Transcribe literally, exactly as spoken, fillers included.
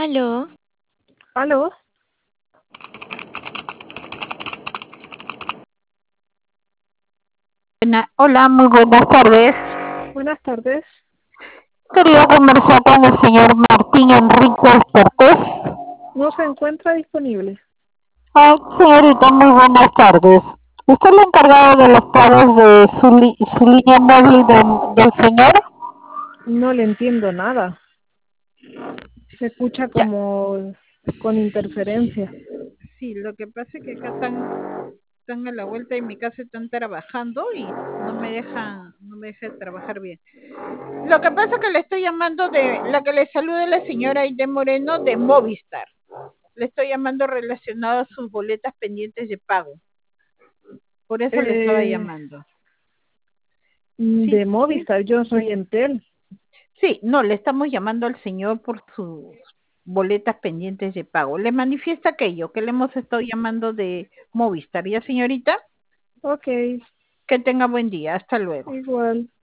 Aló. ¿Aló? Buena- Hola, muy buenas tardes. Buenas tardes. Quería conversar con el señor Martín Enrique Cortés. No se encuentra disponible. Ah, señorita, muy buenas tardes. ¿Usted es el encargado de los pagos de su, li- su línea móvil de- del señor? No le entiendo nada. Se escucha Ya. como con interferencia. Sí, lo que pasa es que acá están, están a la vuelta de mi casa, están trabajando y no me dejan, no me dejan trabajar bien. Lo que pasa es que le estoy llamando de la que le salude la señora Aide Moreno de Movistar. Le estoy llamando relacionado a sus boletas pendientes de pago. Por eso le estaba Eh, llamando. Sí, de Movistar, yo soy Entel. sí, no, le estamos llamando al señor por sus boletas pendientes de pago. Le manifiesta aquello que le hemos estado llamando de Movistar. ¿Ya, señorita? Ok, Que tenga buen día. Hasta luego. igual.